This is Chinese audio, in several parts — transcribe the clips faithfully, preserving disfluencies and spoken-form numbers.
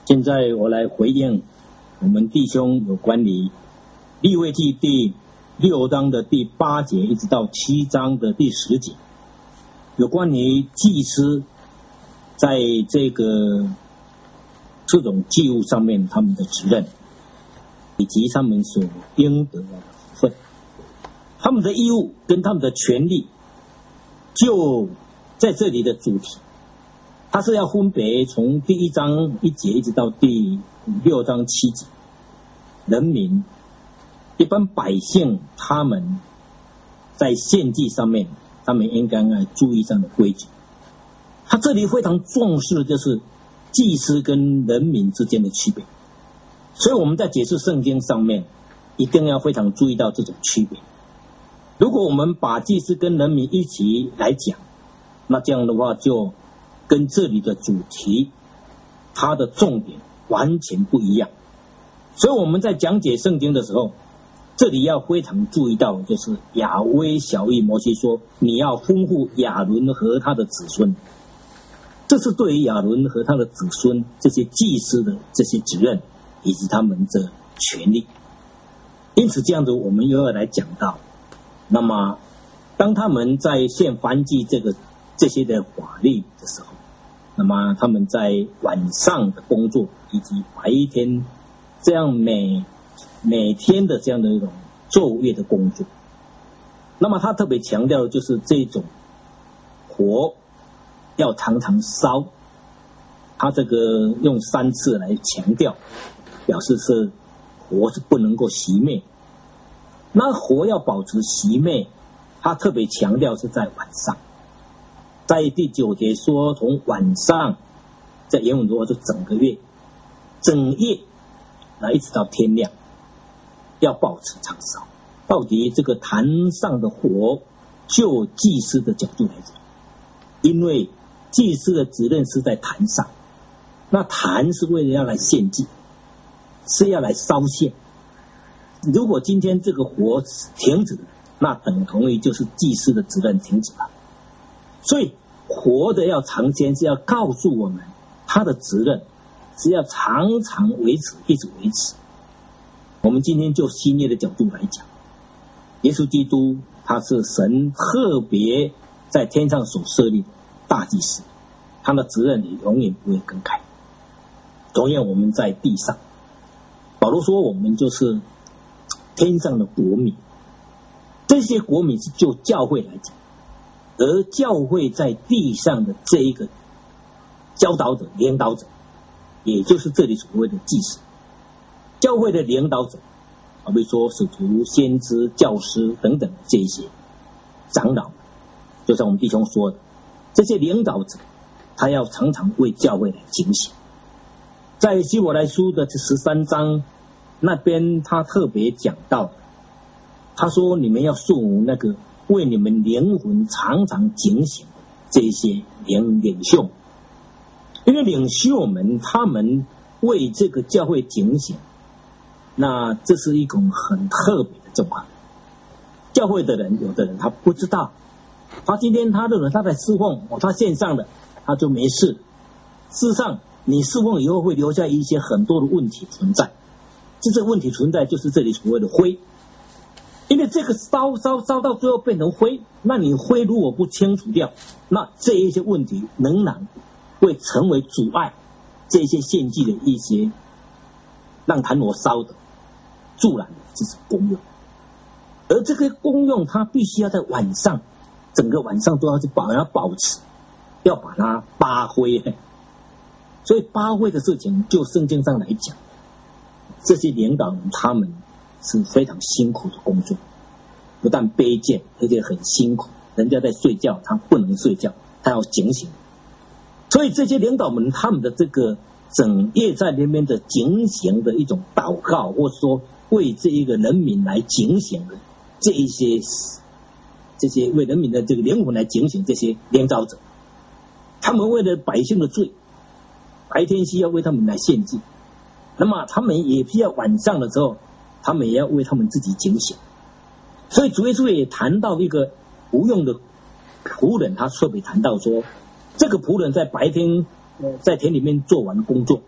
现在我来回应我们弟兄有关于利未记第六章的第八节一直到七章的第十节，有关于祭司在这个这种祭物上面他们的责任，以及他们所应得的福分，他们的义务跟他们的权利，就在这里的主题，它是要分别从第一章一节一直到第六章七节，人民一般百姓他们在献祭上面，他们应该要注意这样的规矩。他这里非常重视就是祭司跟人民之间的区别，所以我们在解释圣经上面一定要非常注意到这种区别。如果我们把祭司跟人民一起来讲，那这样的话就跟这里的主题它的重点完全不一样。所以我们在讲解圣经的时候，这里要非常注意到，就是亚威晓谕摩西说，你要吩咐亚伦和他的子孙，这是对于亚伦和他的子孙这些祭司的这些责任以及他们的权利。因此这样子我们又要来讲到，那么当他们在献燔祭这个这些的法律的时候，那么他们在晚上的工作以及白天这样每每天的这样的一种昼夜的工作，那么他特别强调的就是这种火要常常烧，他这个用三次来强调，表示是火是不能够熄灭。那火要保持熄灭，他特别强调是在晚上。在第九节说，从晚上，在原文的话是整个月，整夜，那一直到天亮，要保持常烧。到底这个坛上的火，就祭司的角度来讲，因为祭司的责任是在坛上，那坛是为了要来献祭，是要来烧献。如果今天这个火停止了，那等同于就是祭司的责任停止了。所以活的要常鲜是要告诉我们，他的责任是要常常维持，一直维持。我们今天就新约的角度来讲，耶稣基督他是神特别在天上所设立的大祭司，他的责任也永远不会更改。同样我们在地上，保罗说我们就是天上的国民，这些国民是就教会来讲，而教会在地上的这一个教导者、领导者，也就是这里所谓的祭司。教会的领导者，好比说使徒、先知、教师等等这一些长老，就像我们弟兄说的，这些领导者，他要常常为教会来警醒。在希伯来书的十三章那边，他特别讲到，他说你们要顺那个为你们灵魂常常警醒这些领领袖，因为领袖们他们为这个教会警醒，那这是一种很特别的状况。教会的人，有的人他不知道，他今天他认为他在侍奉，哦，他线上的他就没事。事实上，你侍奉以后会留下一些很多的问题存在，这些问题存在就是这里所谓的灰。因为这个烧烧烧到最后变成灰，那你灰如果不清除掉，那这一些问题仍然会成为阻碍这些献祭的一些让坛火烧的助燃的这是功用。而这个功用它必须要在晚上，整个晚上都要去保要保持，要把它扒灰。所以扒灰的事情就圣经上来讲，这些领导人他们是非常辛苦的工作，不但卑贱，而且很辛苦。人家在睡觉，他不能睡觉，他要警醒。所以这些领导们他们的这个整夜在那边的警醒的一种祷告，或者说为这一个人民来警醒的这一些这些为人民的这个灵魂来警醒这些领导者，他们为了百姓的罪，白天需要为他们来献祭，那么他们也需要晚上的时候，他们也要为他们自己警醒。所以主耶稣也谈到一个无用的仆人，他特别谈到说，这个仆人在白天在田里面做完工作，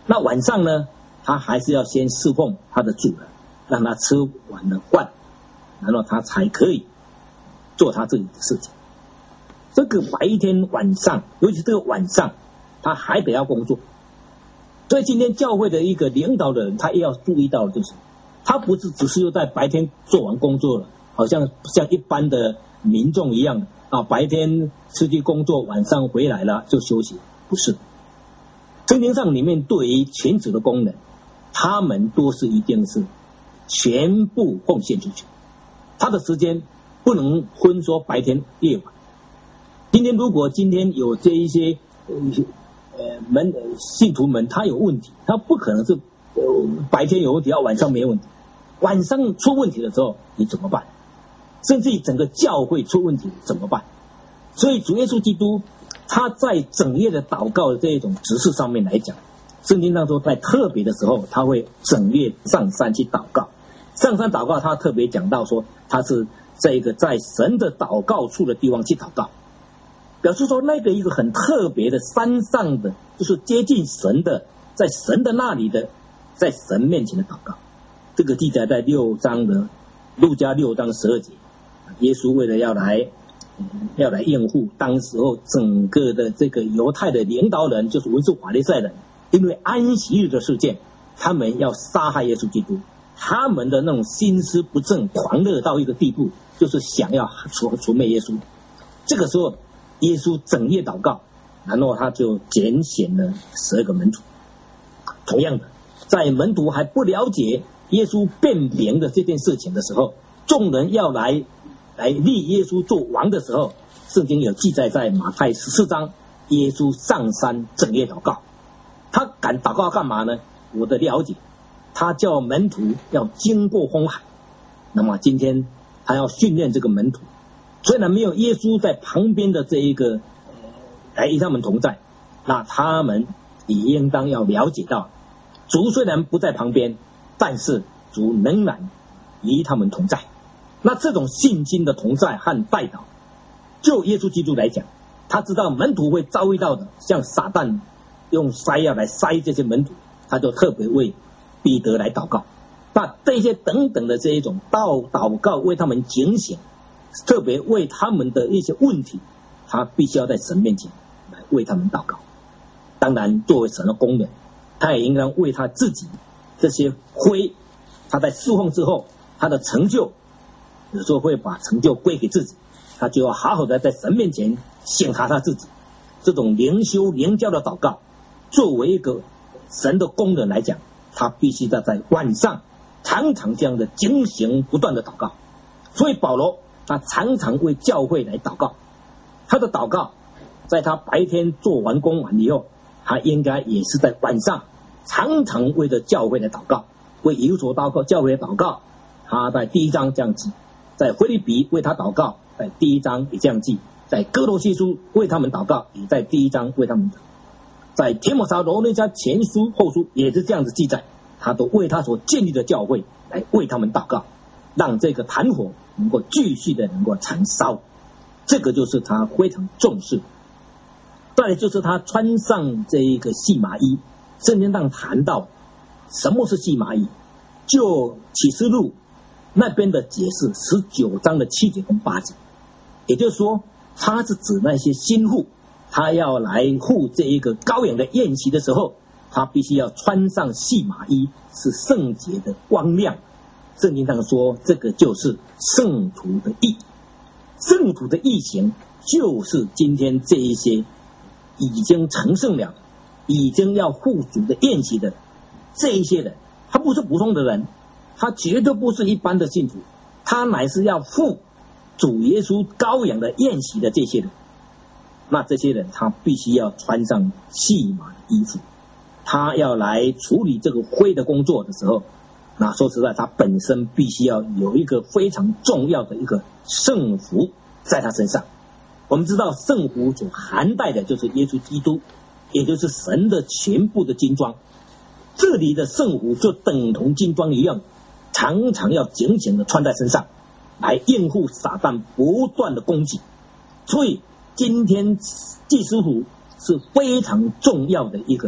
那晚上呢，他还是要先侍奉他的主人，让他吃完了饭，然后他才可以做他自己的事情。这个白天晚上，尤其这个晚上，他还得要工作。所以今天教会的一个领导的人，他也要注意到，就是他不是只是又在白天做完工作了，好像像一般的民众一样啊，白天出去工作，晚上回来了就休息，不是。圣经上里面对于全职的工人，他们都是一定是全部奉献出去，他的时间不能分说白天夜晚。今天如果今天有这一些呃呃门信徒们，他有问题，他不可能是呃白天有问题，要晚上没问题。晚上出问题的时候，你怎么办？甚至于整个教会出问题怎么办？所以主耶稣基督他在整夜的祷告的这一种指示上面来讲，圣经当中在特别的时候，他会整夜上山去祷告。上山祷告，他特别讲到说，他是这个在神的祷告处的地方去祷告，表示说那个一个很特别的山上的，就是接近神的，在神的那里的，在神面前的祷告。这个记载在六章的路加六章十二节，耶稣为了要来要来应付当时候整个的这个犹太的领导人，就是文士法利赛人，因为安息日的事件，他们要杀害耶稣基督，他们的那种心思不正，狂热到一个地步，就是想要除除灭耶稣。这个时候耶稣整夜祷告，然后他就拣选了十二个门徒。同样的，在门徒还不了解耶稣变名的这件事情的时候，众人要来来立耶稣做王的时候，圣经有记载在马太十四章，耶稣上山整夜祷告。他敢祷告干嘛呢？我的了解，他叫门徒要经过红海。那么今天他要训练这个门徒，虽然没有耶稣在旁边的这一个来与他们同在，那他们也应当要了解到，主虽然不在旁边，但是主仍然与他们同在。那这种信心的同在和带导，就耶稣基督来讲，他知道门徒会遭遇到的，像撒旦用筛药来筛这些门徒，他就特别为彼得来祷告。那这些等等的这一种祷祷告，为他们警醒，特别为他们的一些问题，他必须要在神面前来为他们祷告。当然作为神的工人，他也应当为他自己这些灰，他在侍奉之后他的成就，有时候会把成就归给自己，他就要好好的在神面前省察他自己。这种灵修灵教的祷告，作为一个神的工人来讲，他必须要在晚上常常这样的警醒不断的祷告。所以保罗他常常为教会来祷告，他的祷告在他白天做完工完以后，他应该也是在晚上常常为着教会来祷告，为有所祷告教会祷告。他在第一章这样记，在腓立比为他祷告，在第一章也这样记，在哥罗西书为他们祷告，也在第一章为他们祷告，在提摩太罗尼迦前书后书也是这样子记载，他都为他所建立的教会来为他们祷告，让这个坛火能够继续的能够燃烧。这个就是他非常重视。再来就是他穿上这一个细麻衣，圣经上谈到什么是细麻衣，就启示录那边的解释十九章的七节跟八节，也就是说他是指那些新妇，他要来护这一个羔羊的宴席的时候，他必须要穿上细麻衣，是圣洁的光亮。圣经上说这个就是圣徒的义，圣徒的义行就是今天这一些已经成圣了，已经要护主的宴席的这一些人，他不是普通的人，他绝对不是一般的信徒，他乃是要护主耶稣羔羊的宴席的这些人。那这些人他必须要穿上细麻的衣服，他要来处理这个灰的工作的时候，那说实在他本身必须要有一个非常重要的一个圣服在他身上。我们知道圣服所含带的就是耶稣基督，也就是神的全部的金装。这里的圣服就等同金装一样，常常要紧紧的穿在身上，来应付撒旦不断的攻击。所以今天祭司服是非常重要的一个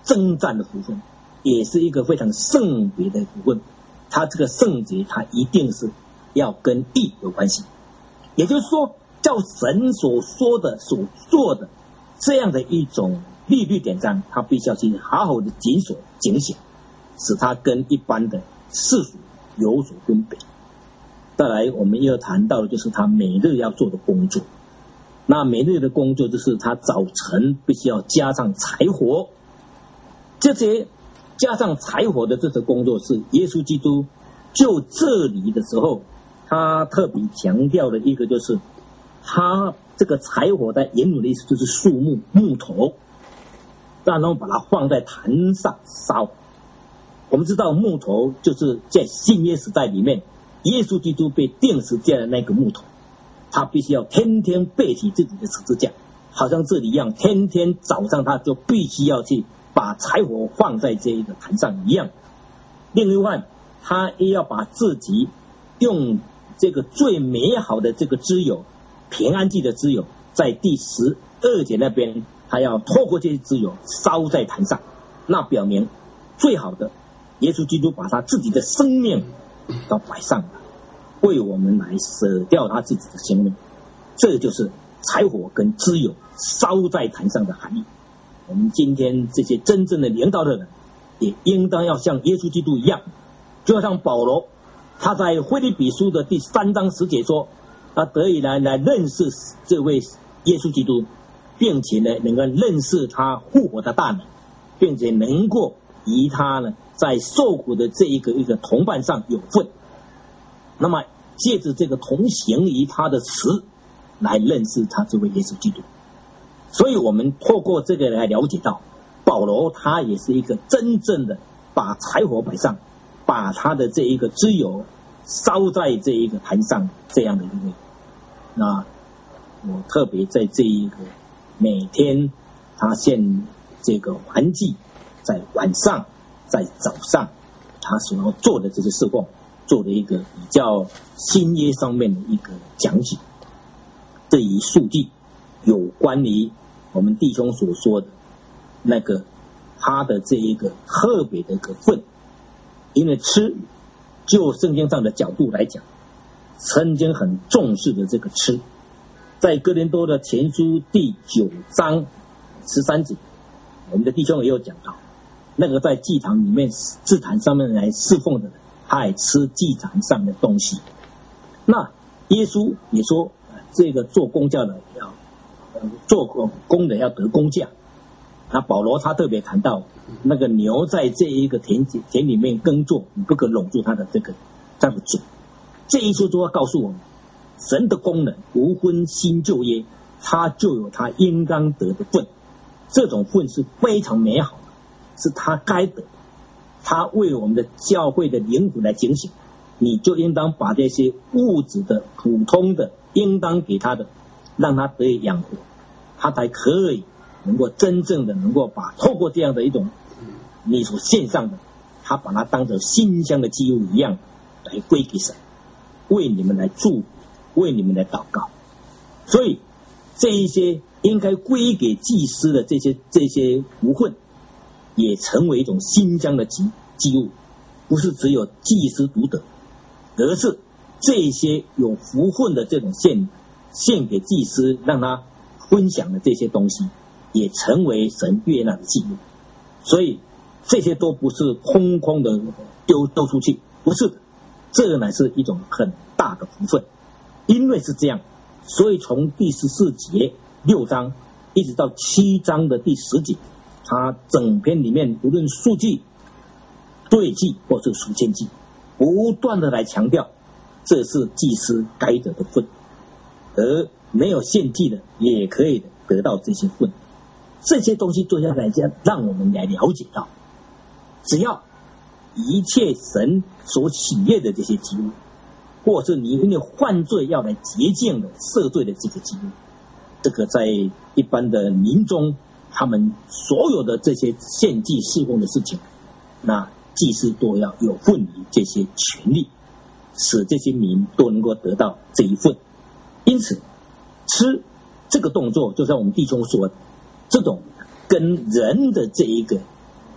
征战的福分，也是一个非常圣别的福分。它这个圣洁，它一定是要跟义有关系，也就是说，照神所说的、所做的这样的一种律律典章，它必须要去好好的谨守警醒，使它跟一般的世俗有所分别。再来，我们又谈到的就是他每日要做的工作。那每日的工作就是他早晨必须要加上柴火，这些加上柴火的这些工作是耶稣基督就这里的时候，他特别强调的一个就是，他这个柴火在原文的意思就是树木木头，然后把它放在坛上烧。我们知道木头就是在新约时代里面，耶稣基督被钉十字架的那个木头，他必须要天天背起自己的十字架，好像这里一样，天天早上他就必须要去把柴火放在这一个坛上一样。另外，他也要把自己用这个最美好的这个脂油，平安祭的脂油，在第十二节那边，他要透过这些脂油烧在坛上，那表明最好的耶稣基督把他自己的生命都摆上了，为我们来舍掉他自己的生命。这就是柴火跟脂油烧在坛上的含义。我们今天这些真正的领导的人，也应当要像耶稣基督一样，就好像保罗，他在腓立比书的第三章十节说，他得以来来认识这位耶稣基督，并且呢能够认识他复活的大能，并且能够与他呢在受苦的这一个一个同伴上有份。那么借着这个同行于他的词来认识他这位耶稣基督。所以我们透过这个来了解到，保罗他也是一个真正的把柴火摆上，把他的这一个脂油烧在这一个坛上这样的一位。那我特别在这一个每天他献这个燔祭，在晚上在早上他所要做的这些事奉，做了一个比较新约上面的一个讲解。这一数据有关于我们弟兄所说的那个他的这一个特别的一个份，因为吃就圣经上的角度来讲，曾经很重视的这个吃，在哥林多的前书第九章十三节，我们的弟兄也有讲到，那个在祭坛里面祭坛上面来侍奉的人，他也吃祭坛上的东西。那耶稣也说，这个做工价的要做工的要得工价。那保罗他特别谈到，那个牛在这一个田田里面耕作，你不可拢住它的这个这样的嘴。这一说就要告诉我们，神的功能无分新旧约，他就有他应当得的份，这种份是非常美好的，是他该得。他为我们的教会的灵魂来警醒，你就应当把这些物质的普通的应当给他的，让他得以养活，他才可以能够真正的能够把透过这样的一种你所献上的，他把它当成馨香的祭物一样来归给神，为你们来祝福，为你们来祷告。所以这一些应该归给祭司的这些这些福分，也成为一种馨香的祭祭物，不是只有祭司独得，而是这些有福分的这种献献给祭司，让他分享的这些东西，也成为神悦纳的祭物。所以这些都不是空空的丢丢出去，不是的，这乃是一种很大的福分。因为是这样，所以从第十四节六章一直到七章的第十节，它整篇里面无论数据对记或是赎愆记，不断的来强调这是祭司该得的份，而没有献祭的也可以得到这些份。这些东西做下来，让我们来了解到，只要一切神所喜悦的这些祭物，或是你因为犯罪要来洁净的赦罪的这个祭物，这个在一般的民中，他们所有的这些献祭侍奉的事情，那祭司都要有份于这些权利，使这些民都能够得到这一份。因此吃这个动作，就像我们弟兄说的，这种跟人的这一个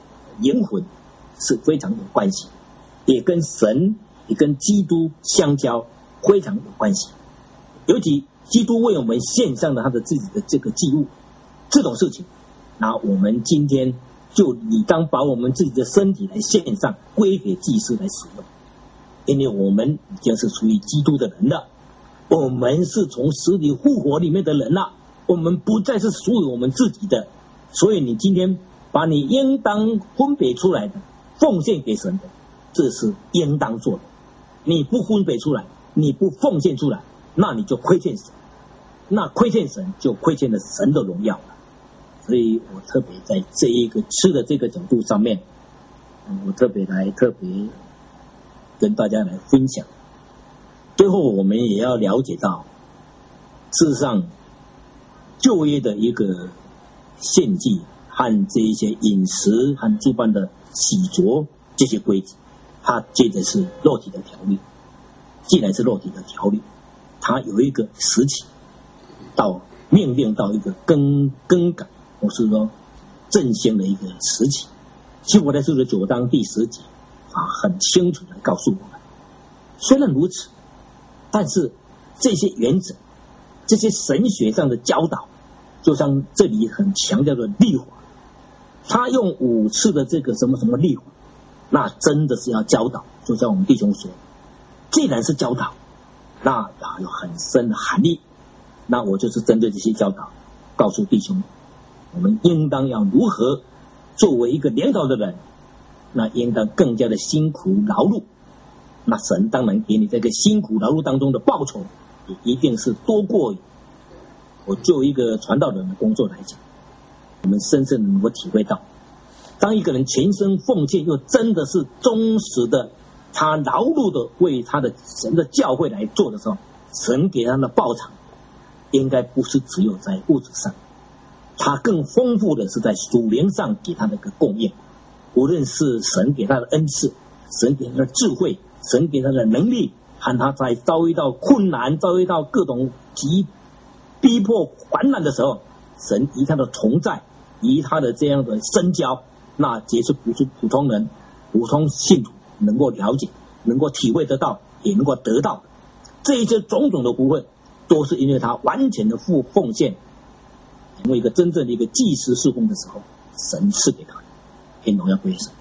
灵魂是非常有关系，也跟神也跟基督相交，非常有关系。尤其基督为我们献上了他的自己的这个祭物，这种事情，那我们今天就理当把我们自己的身体来献上，归给祭司来使用，因为我们已经是属于基督的人了，我们是从死里复活里面的人了，我们不再是属于我们自己的。所以你今天把你应当分别出来的奉献给神的，这是应当做的。你不分别出来，你不奉献出来，那你就亏欠神，那亏欠神就亏欠了神的荣耀了。所以我特别在这一个吃的这个角度上面，我特别来特别跟大家来分享。最后我们也要了解到，事实上旧约的一个献祭和这一些饮食和诸般的洗濯这些规矩，它接着是肉体的条例。既然是肉体的条例，它有一个时期到命令到一个更更改，或是说振兴的一个时期。希伯来书的九章第十节啊，很清楚的告诉我们，虽然如此，但是这些原则，这些神学上的教导，就像这里很强调的律法，他用五次的这个什么什么律法，那真的是要教导。就像我们弟兄说，既然是教导，那有很深的含义。那我就是针对这些教导，告诉弟兄，我们应当要如何作为一个领导的人，那应当更加的辛苦劳碌。那神当然给你这个辛苦劳碌当中的报酬，也一定是多过于我就一个传道人的工作来讲，我们深深的能够体会到，当一个人全身奉献，又真的是忠实的，他劳碌的为他的神的教会来做的时候，神给他的报偿，应该不是只有在物质上，他更丰富的是在属灵上给他的一个供应。无论是神给他的恩赐，神给他的智慧，神给他的能力，和他在遭遇到困难，遭遇到各种极逼迫患难的时候，神以他的同在，以他的这样的深交，那也是不是普通人普通信徒能够了解，能够体会得到，也能够得到的。这一些种种的部分，都是因为他完全的付奉献，成为一个真正的一个祭司事工的时候，神赐给他，天荣耀归神。